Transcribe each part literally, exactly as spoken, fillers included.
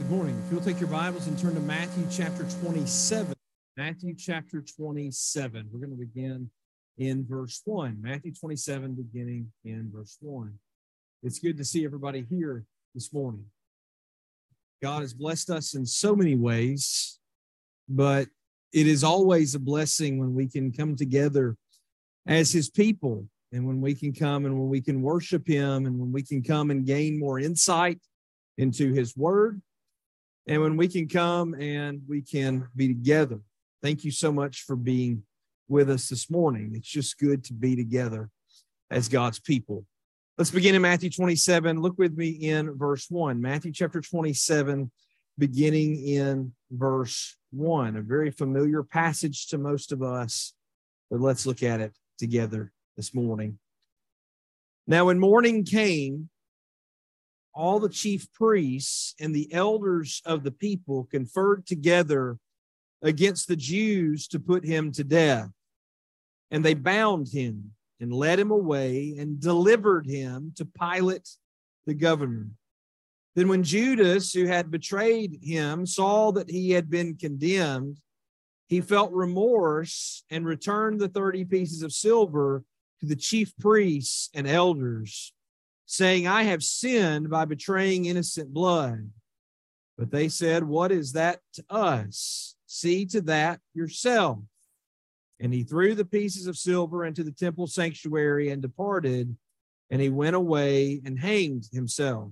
Good morning. If you'll take your Bibles and turn to Matthew chapter twenty-seven. Matthew chapter twenty-seven. We're going to begin in verse one. Matthew twenty-seven, beginning in verse one. It's good to see everybody here this morning. God has blessed us in so many ways, but it is always a blessing when we can come together as His people, and when we can come and when we can worship Him, and when we can come and gain more insight into His Word, and when we can come and we can be together. Thank you so much for being with us this morning. It's just good to be together as God's people. Let's begin in Matthew twenty-seven. Look with me in verse one. Matthew chapter twenty-seven, beginning in verse one. A very familiar passage to most of us, but let's look at it together this morning. Now, when morning came, all the chief priests and the elders of the people conferred together against the Jews to put him to death. And they bound him and led him away and delivered him to Pilate the governor. Then when Judas, who had betrayed him, saw that he had been condemned, he felt remorse and returned the thirty pieces of silver to the chief priests and elders, saying, I have sinned by betraying innocent blood. But they said, what is that to us? See to that yourself. And he threw the pieces of silver into the temple sanctuary and departed, and he went away and hanged himself.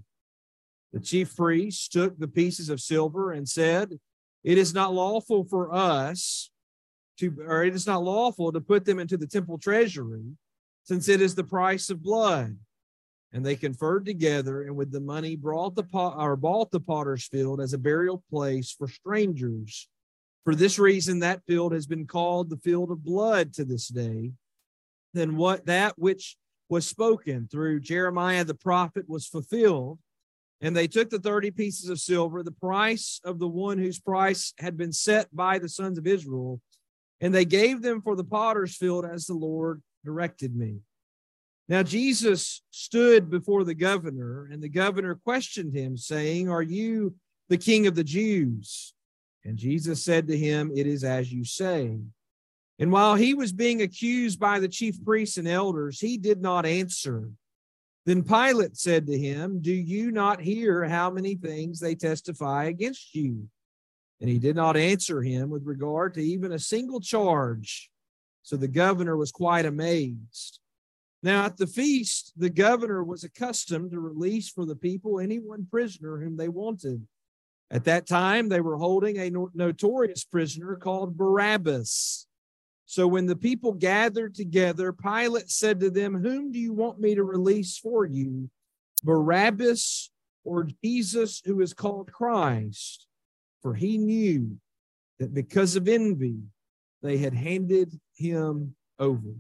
The chief priests took the pieces of silver and said, it is not lawful for us to, or it is not lawful to put them into the temple treasury, since it is the price of blood. And they conferred together, and with the money brought the pot, or bought the potter's field as a burial place for strangers. For this reason, that field has been called the field of blood to this day. Then what that which was spoken through Jeremiah the prophet was fulfilled. And they took the thirty pieces of silver, the price of the one whose price had been set by the sons of Israel, and they gave them for the potter's field as the Lord directed me. Now Jesus stood before the governor, and the governor questioned him, saying, are you the king of the Jews? And Jesus said to him, it is as you say. And while he was being accused by the chief priests and elders, he did not answer. Then Pilate said to him, do you not hear how many things they testify against you? And he did not answer him with regard to even a single charge. So the governor was quite amazed. Now at the feast, the governor was accustomed to release for the people any one prisoner whom they wanted. At that time, they were holding a notorious prisoner called Barabbas. So when the people gathered together, Pilate said to them, whom do you want me to release for you, Barabbas or Jesus, who is called Christ? For he knew that because of envy, they had handed him over.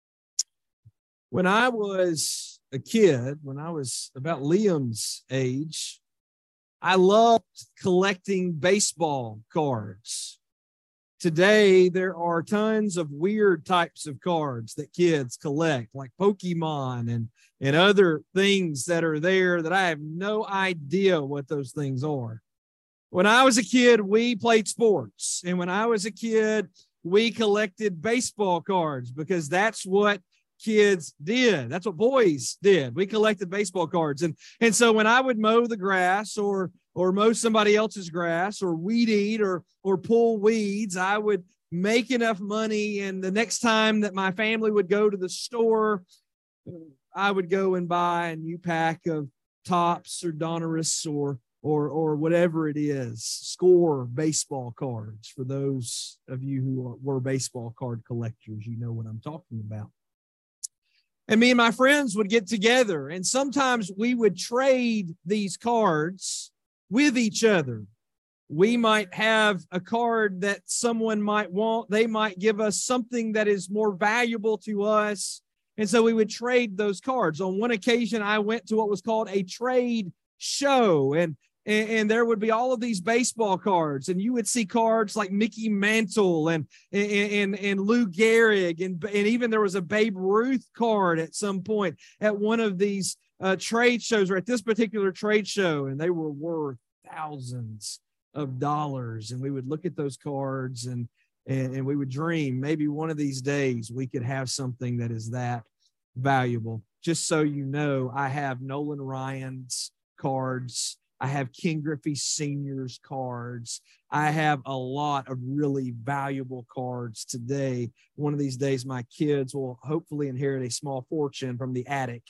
When I was a kid, when I was about Liam's age, I loved collecting baseball cards. Today, there are tons of weird types of cards that kids collect, like Pokemon and, and other things that are there that I have no idea what those things are. When I was a kid, we played sports. And when I was a kid, we collected baseball cards because that's what kids did. That's what boys did. We collected baseball cards. And, and so when I would mow the grass or, or mow somebody else's grass or weed eat or, or pull weeds, I would make enough money. And the next time that my family would go to the store, I would go and buy a new pack of Topps or Donruss or, or, or whatever it is, score baseball cards. For those of you who are, were baseball card collectors, you know what I'm talking about. And me and my friends would get together, and sometimes we would trade these cards with each other. We might have a card that someone might want. They might give us something that is more valuable to us. And so we would trade those cards. On one occasion, I went to what was called a trade show, and And, and there would be all of these baseball cards, and you would see cards like Mickey Mantle and and and, and Lou Gehrig, and, and even there was a Babe Ruth card at some point at one of these uh, trade shows, or at this particular trade show, and they were worth thousands of dollars. And we would look at those cards and, and, and we would dream maybe one of these days we could have something that is that valuable. Just so you know, I have Nolan Ryan's cards. I have Ken Griffey Senior's cards. I have a lot of really valuable cards today. One of these days, my kids will hopefully inherit a small fortune from the attic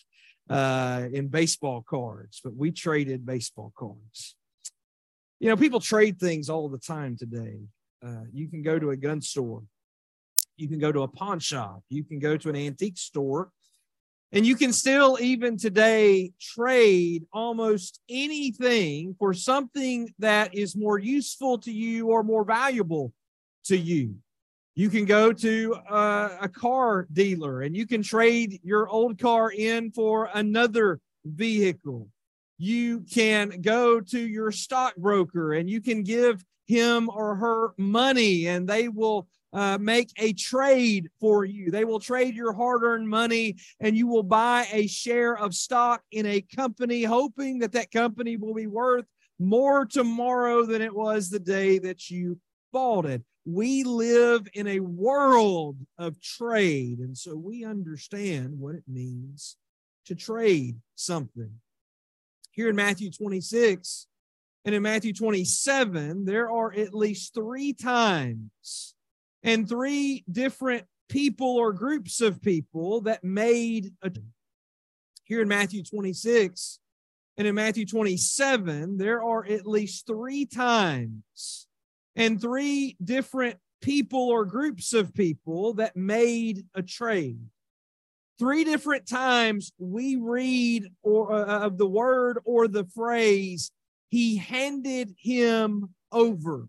uh, in baseball cards, but we traded baseball cards. You know, people trade things all the time today. Uh, you can go to a gun store. You can go to a pawn shop. You can go to an antique store. And you can still, even today, trade almost anything for something that is more useful to you or more valuable to you. You can go to a, a car dealer and you can trade your old car in for another vehicle. You can go to your stockbroker and you can give him or her money and they will Uh, make a trade for you. They will trade your hard-earned money and you will buy a share of stock in a company, hoping that that company will be worth more tomorrow than it was the day that you bought it. We live in a world of trade, and so we understand what it means to trade something. Here in Matthew twenty-six and in Matthew twenty-seven, there are at least three times and three different people or groups of people that made a. Here in Matthew twenty-six and in Matthew twenty-seven, there are at least three times and three different people or groups of people that made a trade. Three different times we read or uh, of the word or the phrase, he handed him over,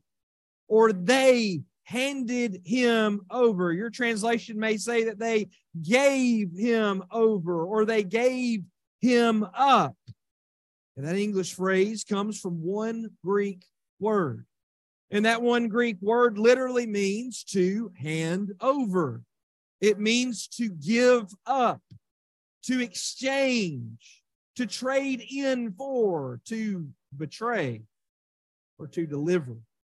or they handed him over. Your translation may say that they gave him over or they gave him up. And that English phrase comes from one Greek word. And that one Greek word literally means to hand over. It means to give up, to exchange, to trade in for, to betray, or to deliver.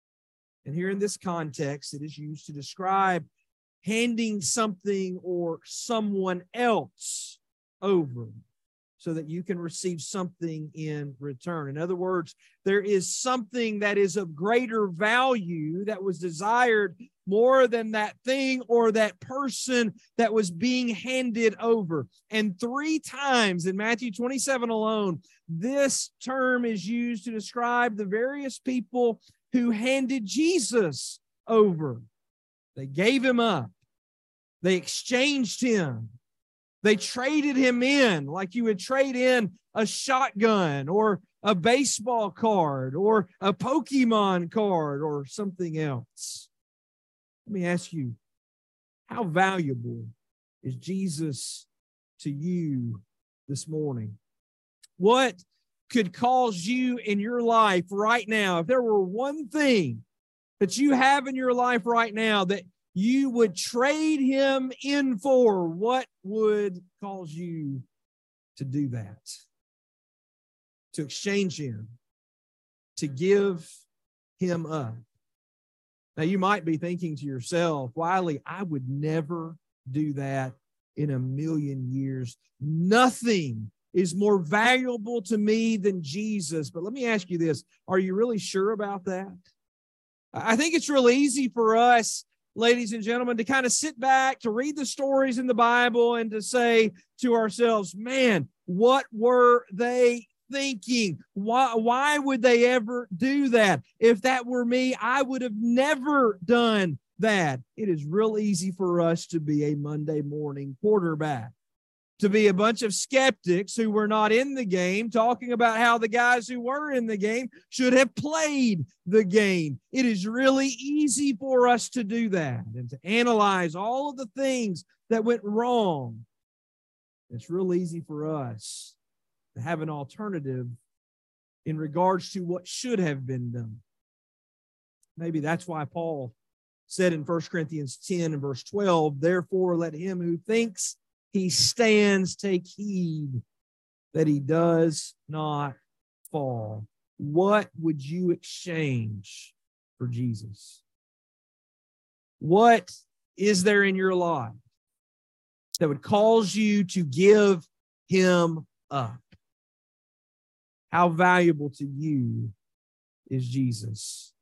And here in this context, it is used to describe handing something or someone else over so that you can receive something in return. In other words, there is something that is of greater value that was desired more than that thing or that person that was being handed over. And three times in Matthew twenty-seven alone, this term is used to describe the various people who handed Jesus over. They gave him up. They exchanged him. They traded him in like you would trade in a shotgun or a baseball card or a Pokemon card or something else. Let me ask you, how valuable is Jesus to you this morning? What could cause you in your life right now, if there were one thing that you have in your life right now that you would trade him in for, what would cause you to do that? To exchange him, to give him up. Now, you might be thinking to yourself, Wiley, I would never do that in a million years. Nothing is more valuable to me than Jesus. But let me ask you this. Are you really sure about that? I think it's real easy for us, ladies and gentlemen, to kind of sit back, to read the stories in the Bible and to say to ourselves, man, what were they thinking? Why, why would they ever do that? If that were me, I would have never done that. It is real easy for us to be a Monday morning quarterback, to be a bunch of skeptics who were not in the game talking about how the guys who were in the game should have played the game. It is really easy for us to do that and to analyze all of the things that went wrong. It's real easy for us to have an alternative in regards to what should have been done. Maybe that's why Paul said in First Corinthians ten and verse twelve, therefore let him who thinks he stands take heed that he does not fall. what would you exchange for Jesus? What is there in your life that would cause you to give him up? How valuable to you is Jesus?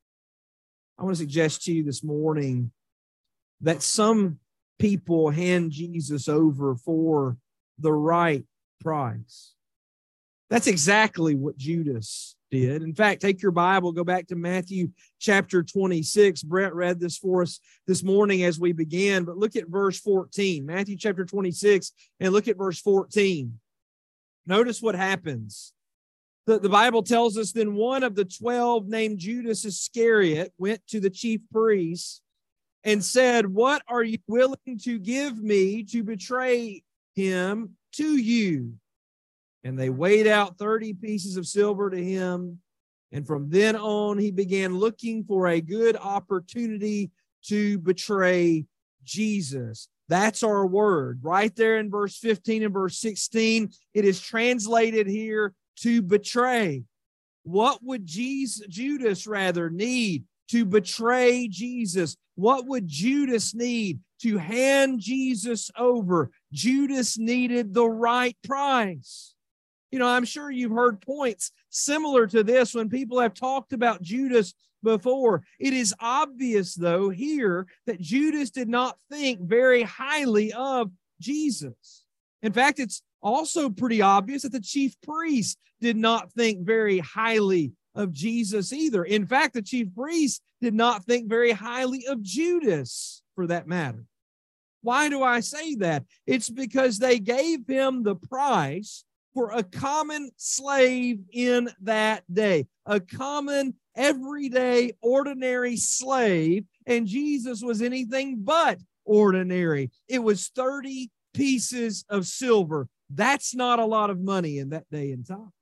I want to suggest to you this morning that some people hand Jesus over for the right price. That's exactly what Judas did. In fact, take your Bible, go back to Matthew chapter twenty-six. Brett read this for us this morning as we began, but look at verse fourteen. Matthew chapter twenty-six, and look at verse fourteen. Notice what happens. The, the Bible tells us, then one of the twelve named Judas Iscariot went to the chief priests and said, what are you willing to give me to betray him to you? And they weighed out thirty pieces of silver to him. And from then on, he began looking for a good opportunity to betray Jesus. That's our word. Right there in verse fifteen and verse sixteen, it is translated here to betray. What would Jesus, Judas rather need to betray Jesus? What would Judas need to hand Jesus over? Judas needed the right price. You know, I'm sure you've heard points similar to this when people have talked about Judas before. It is obvious, though, here that Judas did not think very highly of Jesus. In fact, it's also pretty obvious that the chief priest did not think very highly of Jesus either. In fact, the chief priest did not think very highly of Judas, for that matter. Why do I say that? It's because they gave him the price for a common slave in that day, a common, everyday, ordinary slave, and Jesus was anything but ordinary. It was thirty pieces of silver. That's not a lot of money in that day and time.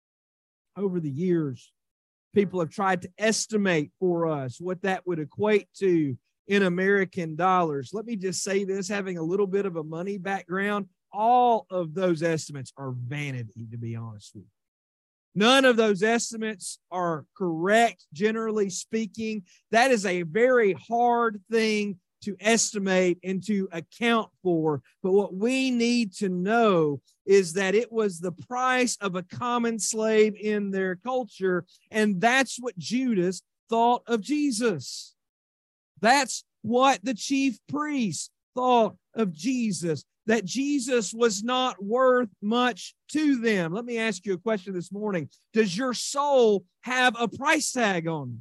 Over the years, people have tried to estimate for us what that would equate to in American dollars. Let me just say this, having a little bit of a money background, all of those estimates are vanity, to be honest with you. None of those estimates are correct, generally speaking. That is a very hard thing to estimate and to account for. But what we need to know is that it was the price of a common slave in their culture, and that's what Judas thought of Jesus. That's what the chief priests thought of Jesus, that Jesus was not worth much to them. Let me ask you a question this morning. Does your soul have a price tag on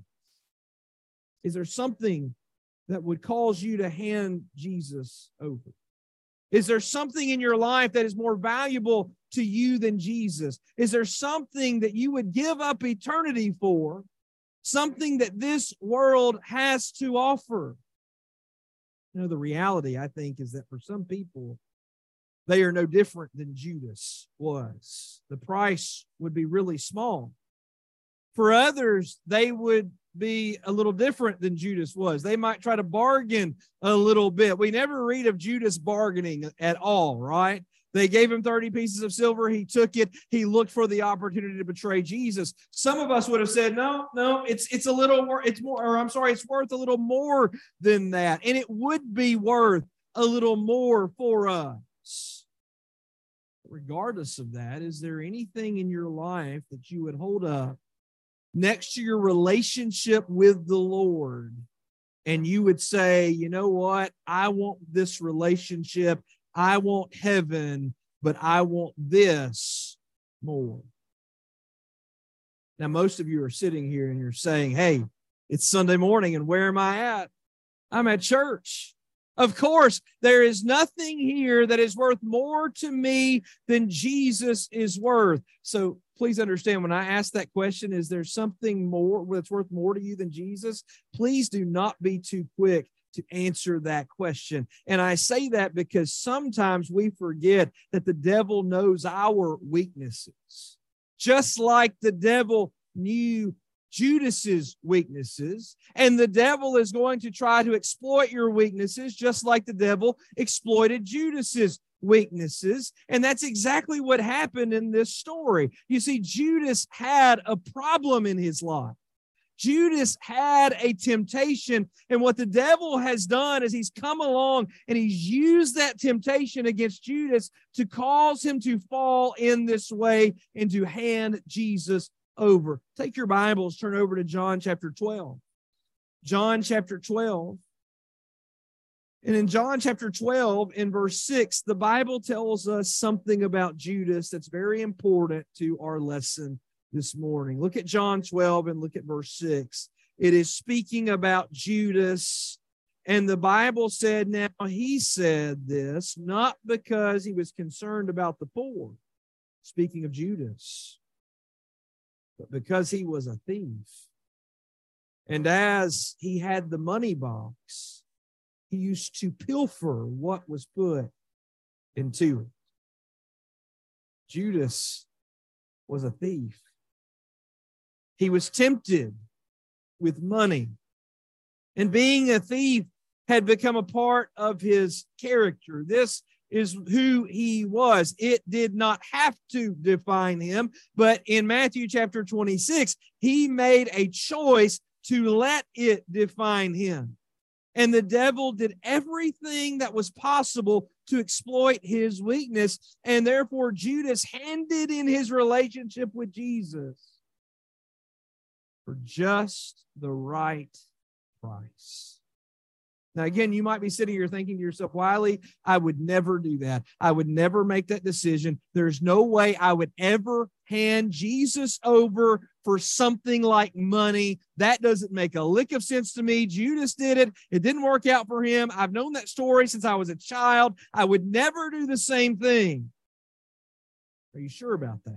it? Is there something that would cause you to hand Jesus over? Is there something in your life that is more valuable to you than Jesus? Is there something that you would give up eternity for? Something that this world has to offer? You know, the reality, I think, is that for some people, they are no different than Judas was. The price would be really small. For others, they would be a little different than Judas was. They might try to bargain a little bit. We never read of Judas bargaining at all, right? They gave him thirty pieces of silver. He took it. He looked for the opportunity to betray Jesus. Some of us would have said, no, no, it's it's a little more, it's more, or I'm sorry, it's worth a little more than that. And it would be worth a little more for us. Regardless of that, is there anything in your life that you would hold up next to your relationship with the Lord, and you would say, you know what? I want this relationship. I want heaven, but I want this more. Now, most of you are sitting here and you're saying, hey, it's Sunday morning, and where am I at? I'm at church. Of course, there is nothing here that is worth more to me than Jesus is worth. So please understand, when I ask that question, is there something more that's worth more to you than Jesus? Please do not be too quick to answer that question. And I say that because sometimes we forget that the devil knows our weaknesses. Just like the devil knew Judas's weaknesses, and the devil is going to try to exploit your weaknesses just like the devil exploited Judas's weaknesses. And that's exactly what happened in this story. You see, Judas had a problem in his life. Judas had a temptation, and what the devil has done is he's come along and he's used that temptation against Judas to cause him to fall in this way and to hand Jesus over. Take your Bibles, turn over to John chapter twelve. John chapter twelve. And in John chapter twelve, in verse six, the Bible tells us something about Judas that's very important to our lesson this morning. Look at John twelve and look at verse six. It is speaking about Judas, and the Bible said, now he said this not because he was concerned about the poor, speaking of Judas, but because he was a thief. And as he had the money box, he used to pilfer what was put into it. Judas was a thief. He was tempted with money. And being a thief had become a part of his character. This is who he was. It did not have to define him, but in Matthew chapter twenty-six, he made a choice to let it define him. And the devil did everything that was possible to exploit his weakness, and therefore Judas handed in his relationship with Jesus for just the right price. Now, again, you might be sitting here thinking to yourself, Wiley, I would never do that. I would never make that decision. There's no way I would ever hand Jesus over for something like money. That doesn't make a lick of sense to me. Judas did it. It didn't work out for him. I've known that story since I was a child. I would never do the same thing. Are you sure about that?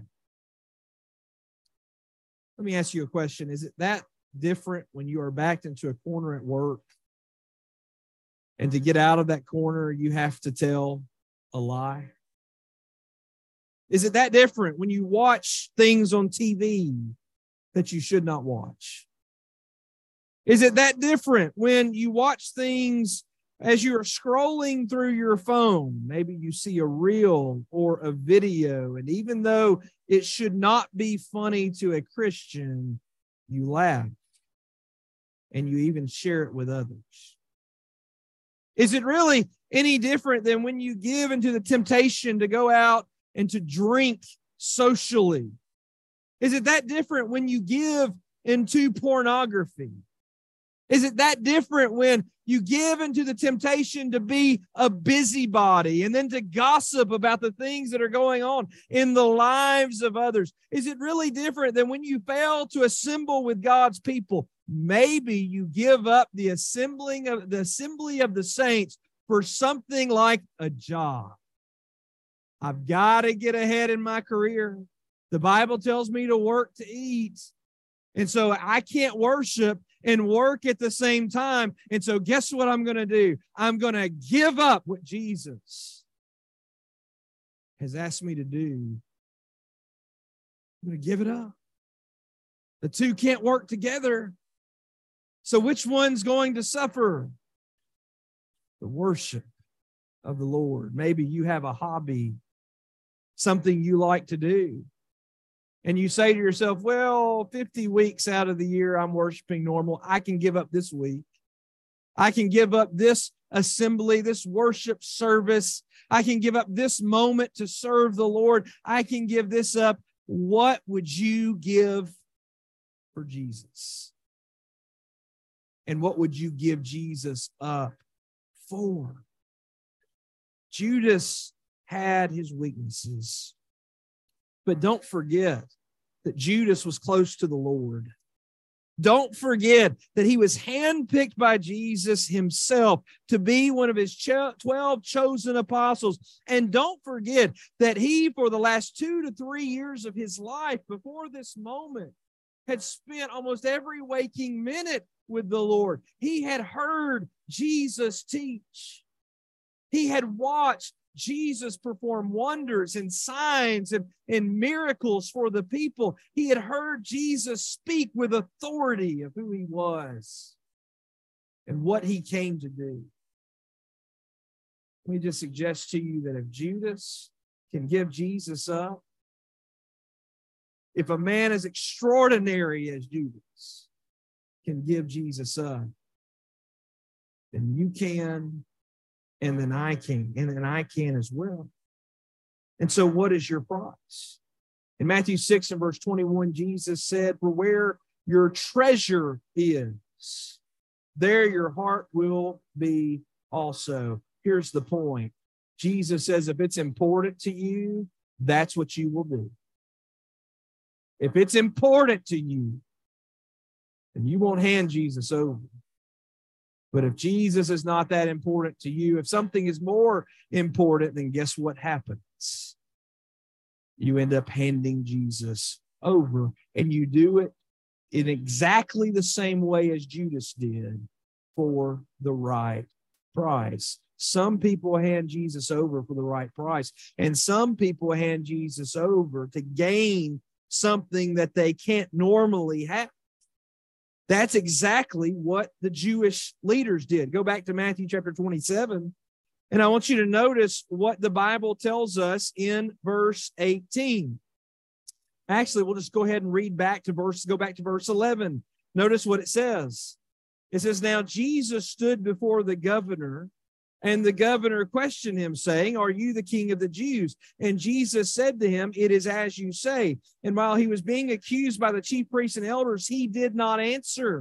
Let me ask you a question. Is it that different when you are backed into a corner at work, and to get out of that corner, you have to tell a lie? Is it that different when you watch things on T V that you should not watch? Is it that different when you watch things as you are scrolling through your phone? Maybe you see a reel or a video, and even though it should not be funny to a Christian, you laugh and you even share it with others. Is it really any different than when you give into the temptation to go out and to drink socially? Is it that different when you give into pornography? Is it that different when you give into the temptation to be a busybody and then to gossip about the things that are going on in the lives of others? Is it really different than when you fail to assemble with God's people? Maybe you give up the assembling of the assembly of the saints for something like a job. I've got to get ahead in my career. The Bible tells me to work to eat. And so I can't worship and work at the same time. And so guess what I'm going to do? I'm going to give up what Jesus has asked me to do. I'm going to give it up. The two can't work together. So which one's going to suffer? The worship of the Lord. Maybe you have a hobby, something you like to do. And you say to yourself, well, fifty weeks out of the year, I'm worshiping normal. I can give up this week. I can give up this assembly, this worship service. I can give up this moment to serve the Lord. I can give this up. What would you give for Jesus? And what would you give Jesus up for? Judas had his weaknesses. But don't forget that Judas was close to the Lord. Don't forget that he was handpicked by Jesus himself to be one of his twelve chosen apostles. And don't forget that he, for the last two to three years of his life before this moment, had spent almost every waking minute with the Lord. He had heard Jesus teach. He had watched Jesus performed wonders and signs and, and miracles for the people. He had heard Jesus speak with authority of who he was and what he came to do. Let me just suggest to you that if Judas can give Jesus up, if a man as extraordinary as Judas can give Jesus up, then you can, and then I can, and then I can as well. And so what is your price? In Matthew six and verse twenty-one, Jesus said, "For where your treasure is, there your heart will be also." Here's the point. Jesus says, if it's important to you, that's what you will do. If it's important to you, then you won't hand Jesus over. But if Jesus is not that important to you, if something is more important, then guess what happens? You end up handing Jesus over, and you do it in exactly the same way as Judas did for the right price. Some people hand Jesus over for the right price, and some people hand Jesus over to gain something that they can't normally have. That's exactly what the Jewish leaders did. Go back to Matthew chapter twenty-seven, and I want you to notice what the Bible tells us in verse eighteen. Actually, we'll just go ahead and read back to verse, go back to verse eleven. Notice what it says. It says, "Now Jesus stood before the governor, and the governor questioned him, saying, 'Are you the king of the Jews?' And Jesus said to him, 'It is as you say.' And while he was being accused by the chief priests and elders, he did not answer.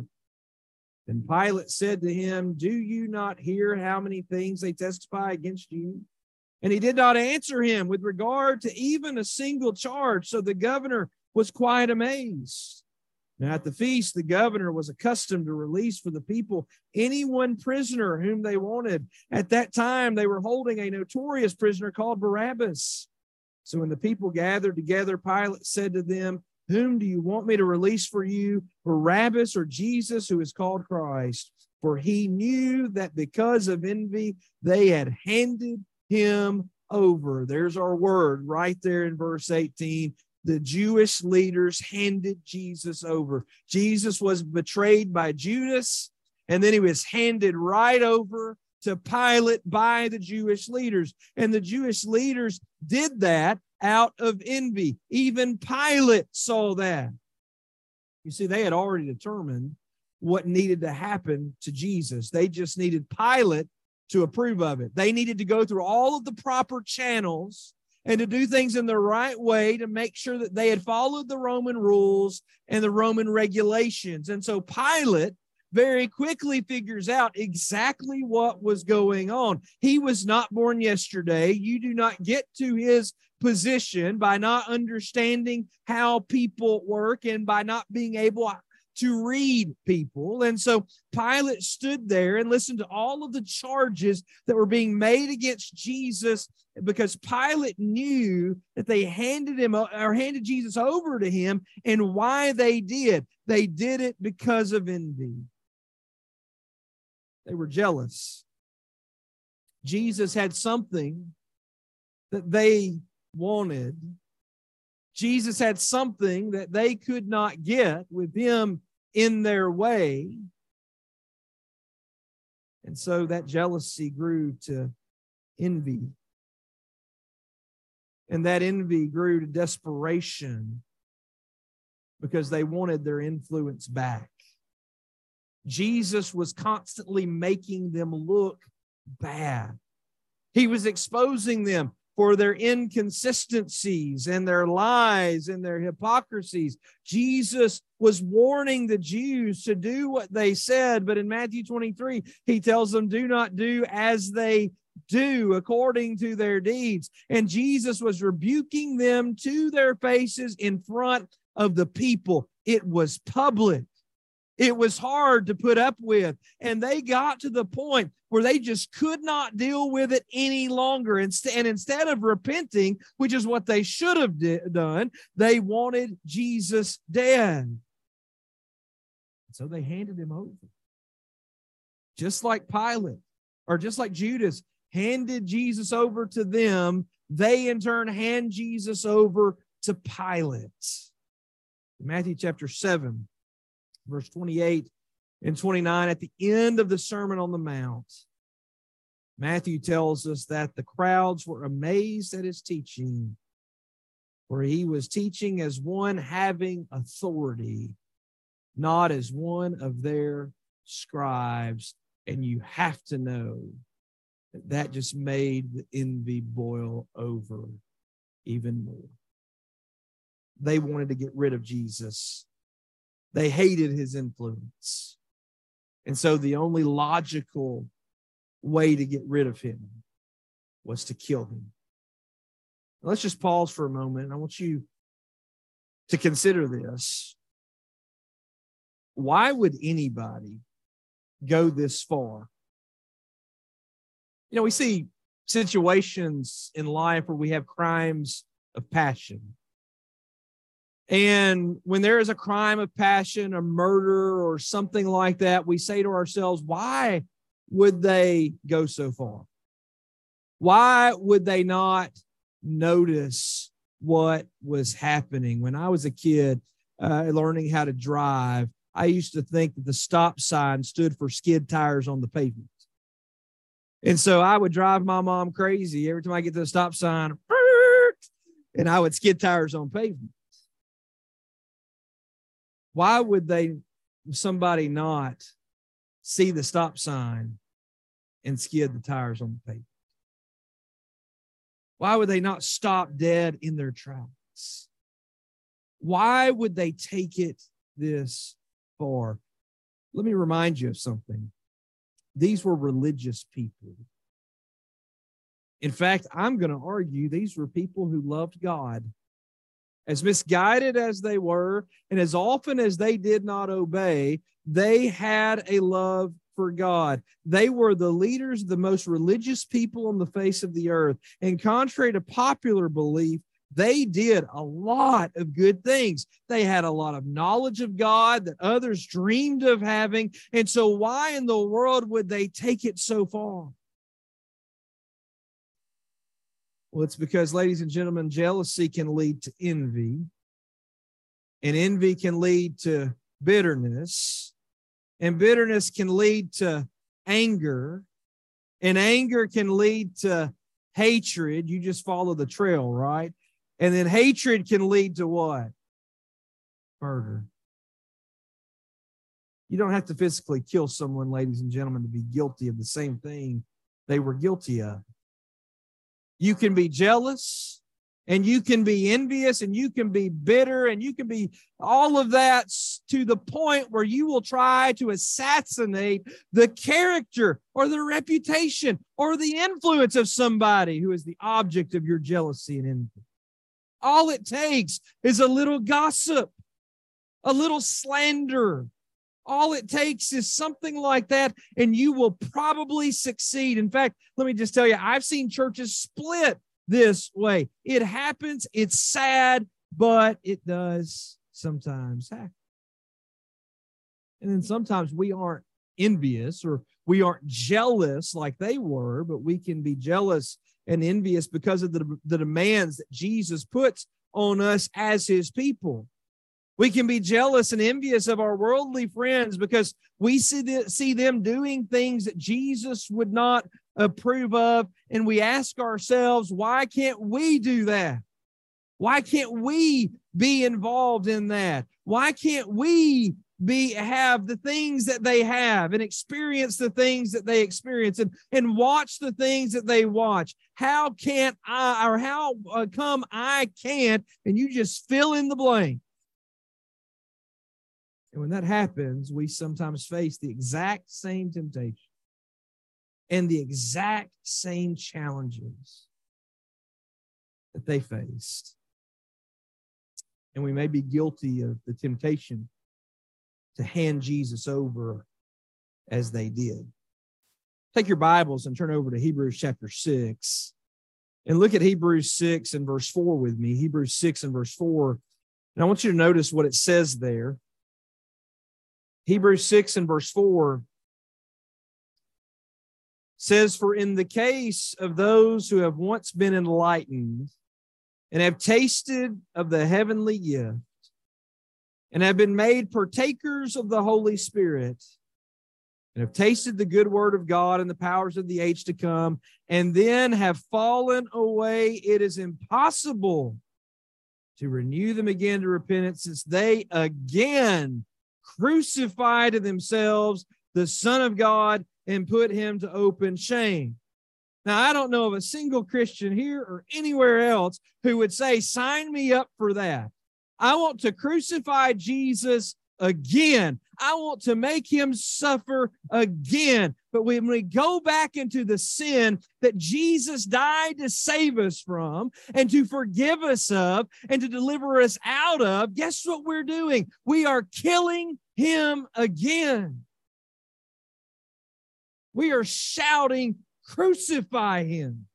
Then Pilate said to him, 'Do you not hear how many things they testify against you?' And he did not answer him with regard to even a single charge. So the governor was quite amazed. Now at the feast, the governor was accustomed to release for the people any one prisoner whom they wanted. At that time, they were holding a notorious prisoner called Barabbas. So when the people gathered together, Pilate said to them, 'Whom do you want me to release for you, Barabbas or Jesus, who is called Christ?' For he knew that because of envy, they had handed him over." There's our word right there in verse eighteen. The Jewish leaders handed Jesus over. Jesus was betrayed by Judas, and then he was handed right over to Pilate by the Jewish leaders. And the Jewish leaders did that out of envy. Even Pilate saw that. You see, they had already determined what needed to happen to Jesus. They just needed Pilate to approve of it. They needed to go through all of the proper channels and to do things in the right way to make sure that they had followed the Roman rules and the Roman regulations. And so Pilate very quickly figures out exactly what was going on. He was not born yesterday. You do not get to his position by not understanding how people work and by not being able to read people. And so Pilate stood there and listened to all of the charges that were being made against Jesus, because Pilate knew that they handed him or handed Jesus over to him, and why they did. They did it because of envy. They were jealous. Jesus had something that they wanted. Jesus had something that they could not get with him in their way. And so that jealousy grew to envy. And that envy grew to desperation because they wanted their influence back. Jesus was constantly making them look bad. He was exposing them for their inconsistencies and their lies and their hypocrisies. Jesus was warning the Jews to do what they said, but in Matthew twenty-three, he tells them, do not do as they do according to their deeds. And Jesus was rebuking them to their faces in front of the people. It was public. It was hard to put up with. And they got to the point where they just could not deal with it any longer. And, and instead of repenting, which is what they should have done, they wanted Jesus dead. So they handed him over. Just like Pilate, or just like Judas handed Jesus over to them, they in turn hand Jesus over to Pilate. Matthew chapter seven. Verse twenty-eight and twenty-nine, at the end of the Sermon on the Mount, Matthew tells us that the crowds were amazed at his teaching, for he was teaching as one having authority, not as one of their scribes. And you have to know that that just made the envy boil over even more. They wanted to get rid of Jesus. They hated his influence. And so the only logical way to get rid of him was to kill him. Let's just pause for a moment. I want you to consider this. Why would anybody go this far? You know, we see situations in life where we have crimes of passion. And when there is a crime of passion, a murder or something like that, we say to ourselves, why would they go so far? Why would they not notice what was happening? When I was a kid uh, learning how to drive, I used to think that the stop sign stood for skid tires on the pavement. And so I would drive my mom crazy every time I get to the stop sign, and I would skid tires on pavement. Why would they, somebody not see the stop sign and skid the tires on the pavement? Why would they not stop dead in their tracks? Why would they take it this far? Let me remind you of something. These were religious people. In fact, I'm going to argue these were people who loved God. As misguided as they were, and as often as they did not obey, they had a love for God. They were the leaders, the most religious people on the face of the earth. And contrary to popular belief, they did a lot of good things. They had a lot of knowledge of God that others dreamed of having. And so why in the world would they take it so far? Well, it's because, ladies and gentlemen, jealousy can lead to envy, and envy can lead to bitterness, and bitterness can lead to anger, and anger can lead to hatred. You just follow the trail, right? And then hatred can lead to what? Murder. You don't have to physically kill someone, ladies and gentlemen, to be guilty of the same thing they were guilty of. You can be jealous, and you can be envious, and you can be bitter, and you can be all of that to the point where you will try to assassinate the character or the reputation or the influence of somebody who is the object of your jealousy and envy. All it takes is a little gossip, a little slander. All it takes is something like that, and you will probably succeed. In fact, let me just tell you, I've seen churches split this way. It happens. It's sad, but it does sometimes happen. And then sometimes we aren't envious or we aren't jealous like they were, but we can be jealous and envious because of the, the demands that Jesus puts on us as his people. We can be jealous and envious of our worldly friends because we see, the, see them doing things that Jesus would not approve of. And we ask ourselves, why can't we do that? Why can't we be involved in that? Why can't we be have the things that they have and experience the things that they experience and, and watch the things that they watch? How can't I, or how uh, come I can't? And you just fill in the blank. And when that happens, we sometimes face the exact same temptation and the exact same challenges that they faced. And we may be guilty of the temptation to hand Jesus over as they did. Take your Bibles and turn over to Hebrews chapter six and look at Hebrews six and verse four with me. Hebrews six and verse four. And I want you to notice what it says there. Hebrews six and verse four says, "For in the case of those who have once been enlightened and have tasted of the heavenly gift and have been made partakers of the Holy Spirit, and have tasted the good word of God and the powers of the age to come, and then have fallen away, it is impossible to renew them again to repentance, since they again crucify to themselves the Son of God and put him to open shame. Now, I don't know of a single Christian here or anywhere else who would say, sign me up for that. I want to crucify Jesus again. I want to make him suffer again. But when we go back into the sin that Jesus died to save us from and to forgive us of and to deliver us out of, guess what we're doing? We are killing him again. We are shouting, crucify him.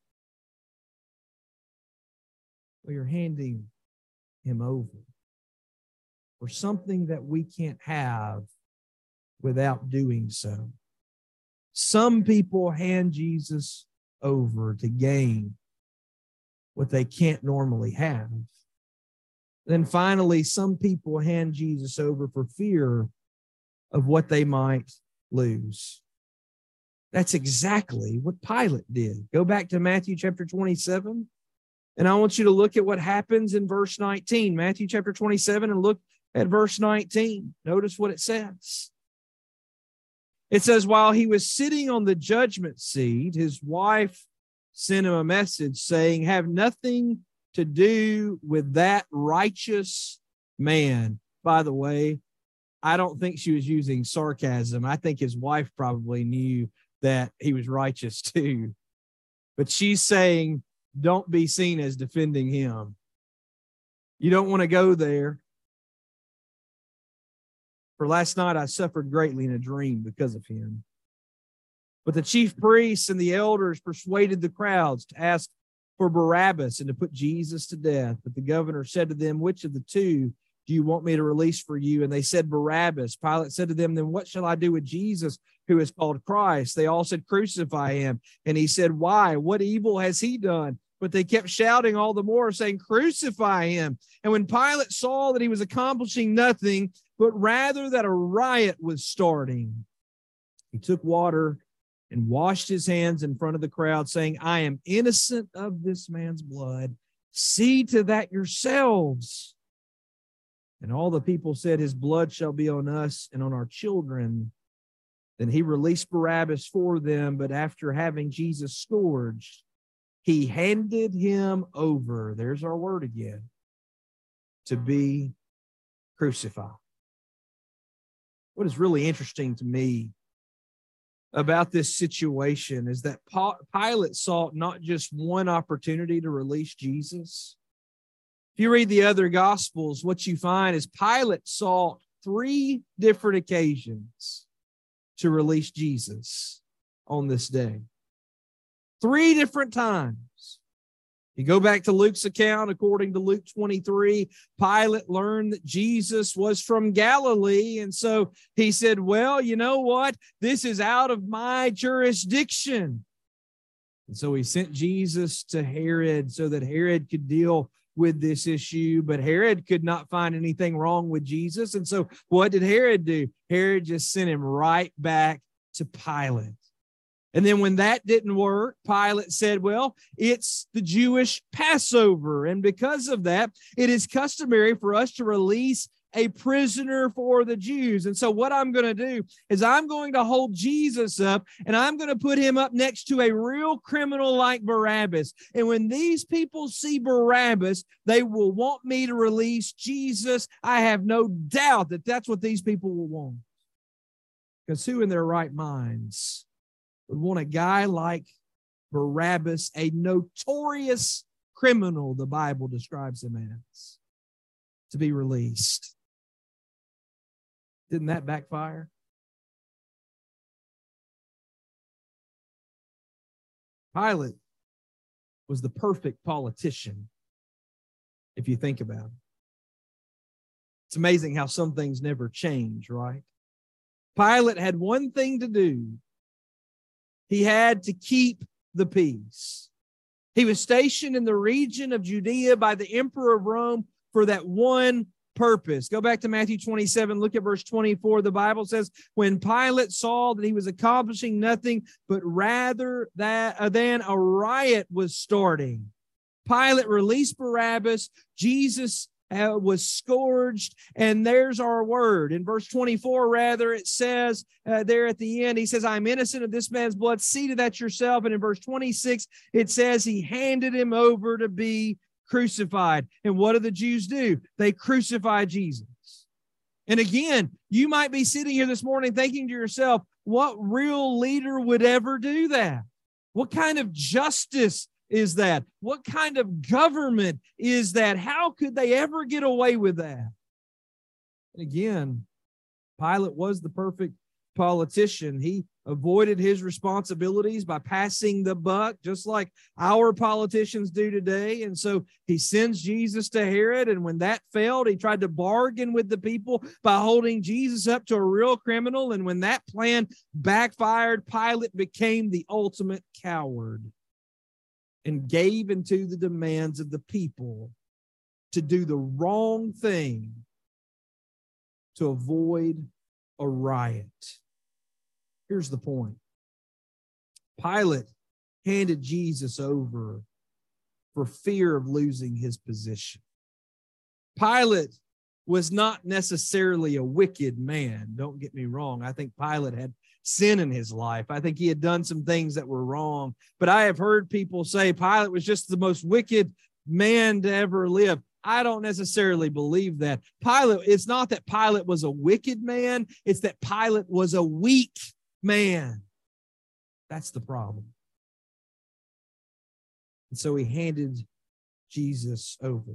We are handing him over for something that we can't have without doing so. Some people hand Jesus over to gain what they can't normally have. Then finally, some people hand Jesus over for fear of what they might lose. That's exactly what Pilate did. Go back to Matthew chapter twenty-seven, and I want you to look at what happens in verse nineteen. Matthew chapter twenty-seven, and look at verse nineteen. Notice what it says. It says, while he was sitting on the judgment seat, his wife sent him a message saying, have nothing to do with that righteous man. By the way, I don't think she was using sarcasm. I think his wife probably knew that he was righteous too. But she's saying, don't be seen as defending him. You don't want to go there. For last night I suffered greatly in a dream because of him. But the chief priests and the elders persuaded the crowds to ask for Barabbas and to put Jesus to death. But the governor said to them, which of the two do you want me to release for you? And they said, Barabbas. Pilate said to them, then what shall I do with Jesus, who is called Christ? They all said, crucify him. And he said, why? What evil has he done? But they kept shouting all the more, saying, crucify him. And when Pilate saw that he was accomplishing nothing, but rather that a riot was starting, he took water and washed his hands in front of the crowd, saying, I am innocent of this man's blood. See to that yourselves. And all the people said, his blood shall be on us and on our children. Then he released Barabbas for them, but after having Jesus scourged, he handed him over, there's our word again, to be crucified. What is really interesting to me about this situation is that Pilate sought not just one opportunity to release Jesus. If you read the other Gospels, what you find is Pilate sought three different occasions to release Jesus on this day. Three different times. You go back to Luke's account, according to Luke twenty-three, Pilate learned that Jesus was from Galilee. And so he said, well, you know what? This is out of my jurisdiction. And so he sent Jesus to Herod so that Herod could deal with this issue. But Herod could not find anything wrong with Jesus. And so what did Herod do? Herod just sent him right back to Pilate. And then when that didn't work, Pilate said, well, it's the Jewish Passover. And because of that, it is customary for us to release a prisoner for the Jews. And so what I'm going to do is I'm going to hold Jesus up and I'm going to put him up next to a real criminal like Barabbas. And when these people see Barabbas, they will want me to release Jesus. I have no doubt that that's what these people will want. Because who in their right minds would want a guy like Barabbas, a notorious criminal, the Bible describes him as, to be released? Didn't that backfire? Pilate was the perfect politician, if you think about it. It's amazing how some things never change, right? Pilate had one thing to do. He had to keep the peace. He was stationed in the region of Judea by the emperor of Rome for that one purpose. Go back to Matthew twenty-seven, look at verse twenty-four. The Bible says, when Pilate saw that he was accomplishing nothing, but rather that uh, than a riot was starting, Pilate released Barabbas. Jesus uh, was scourged, and there's our word. In verse twenty-four, rather, it says uh, there at the end, he says, I'm innocent of this man's blood. See to that yourself. And in verse twenty-six, it says he handed him over to be crucified. And what do the Jews do? They crucify Jesus. And again, you might be sitting here this morning thinking to yourself, what real leader would ever do that? What kind of justice is that? What kind of government is that? How could they ever get away with that? And again, Pilate was the perfect politician. He avoided his responsibilities by passing the buck, just like our politicians do today. And so he sends Jesus to Herod. And when that failed, he tried to bargain with the people by holding Jesus up to a real criminal. And when that plan backfired, Pilate became the ultimate coward and gave into the demands of the people to do the wrong thing to avoid a riot. Here's the point. Pilate handed Jesus over for fear of losing his position. Pilate was not necessarily a wicked man. Don't get me wrong. I think Pilate had sin in his life. I think he had done some things that were wrong. But I have heard people say Pilate was just the most wicked man to ever live. I don't necessarily believe that. Pilate, it's not that Pilate was a wicked man. It's that Pilate was a weak man. That's the problem. And so he handed Jesus over.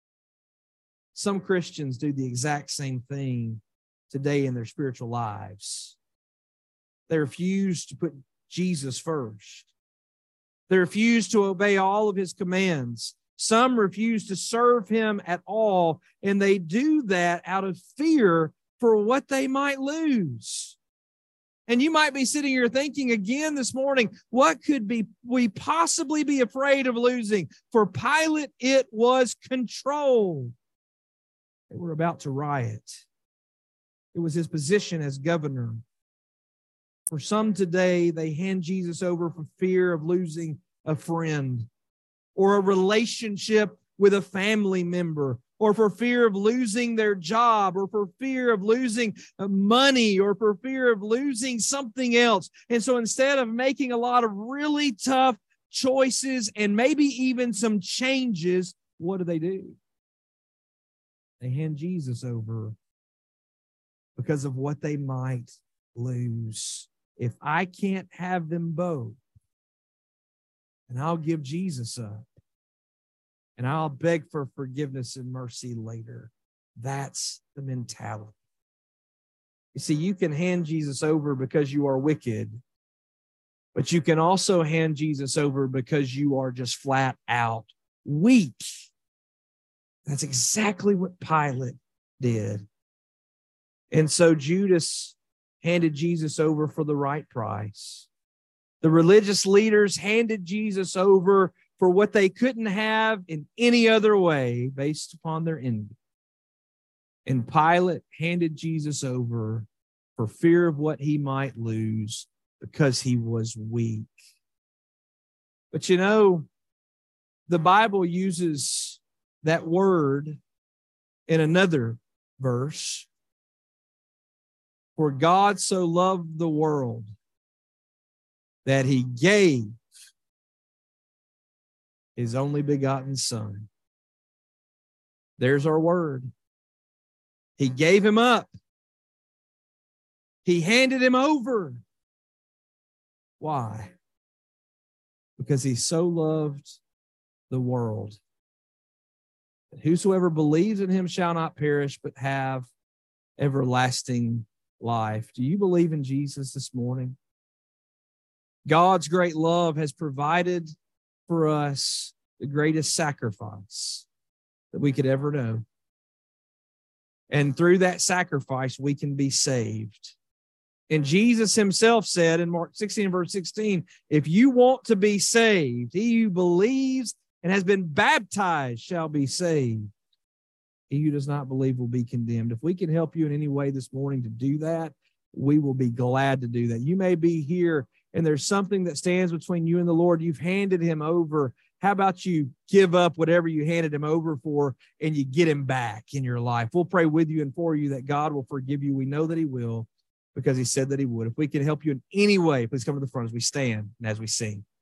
Some Christians do the exact same thing today in their spiritual lives. They refuse to put Jesus first. They refuse to obey all of his commands. Some refuse to serve him at all, and they do that out of fear for what they might lose. And you might be sitting here thinking again this morning, what could be we possibly be afraid of losing? For Pilate, it was control. They were about to riot. It was his position as governor. For some today, they hand Jesus over for fear of losing a friend or a relationship with a family member, or for fear of losing their job, or for fear of losing money, or for fear of losing something else. And so instead of making a lot of really tough choices and maybe even some changes, what do they do? They hand Jesus over because of what they might lose. If I can't have them both, and I'll give Jesus up, and I'll beg for forgiveness and mercy later. That's the mentality. You see, you can hand Jesus over because you are wicked, but you can also hand Jesus over because you are just flat out weak. That's exactly what Pilate did. And so Judas handed Jesus over for the right price. The religious leaders handed Jesus over for what they couldn't have in any other way based upon their envy. And Pilate handed Jesus over for fear of what he might lose because he was weak. But you know, the Bible uses that word in another verse. For God so loved the world that he gave his only begotten Son. There's our word. He gave him up. He handed him over. Why? Because he so loved the world that whosoever believes in him shall not perish, but have everlasting life. Do you believe in Jesus this morning? God's great love has provided for us the greatest sacrifice that we could ever know. And through that sacrifice, we can be saved. And Jesus himself said in Mark sixteen, verse sixteen, if you want to be saved, he who believes and has been baptized shall be saved. He who does not believe will be condemned. If we can help you in any way this morning to do that, we will be glad to do that. You may be here and there's something that stands between you and the Lord. You've handed him over. How about you give up whatever you handed him over for and you get him back in your life? We'll pray with you and for you that God will forgive you. We know that he will because he said that he would. If we can help you in any way, please come to the front as we stand and as we sing.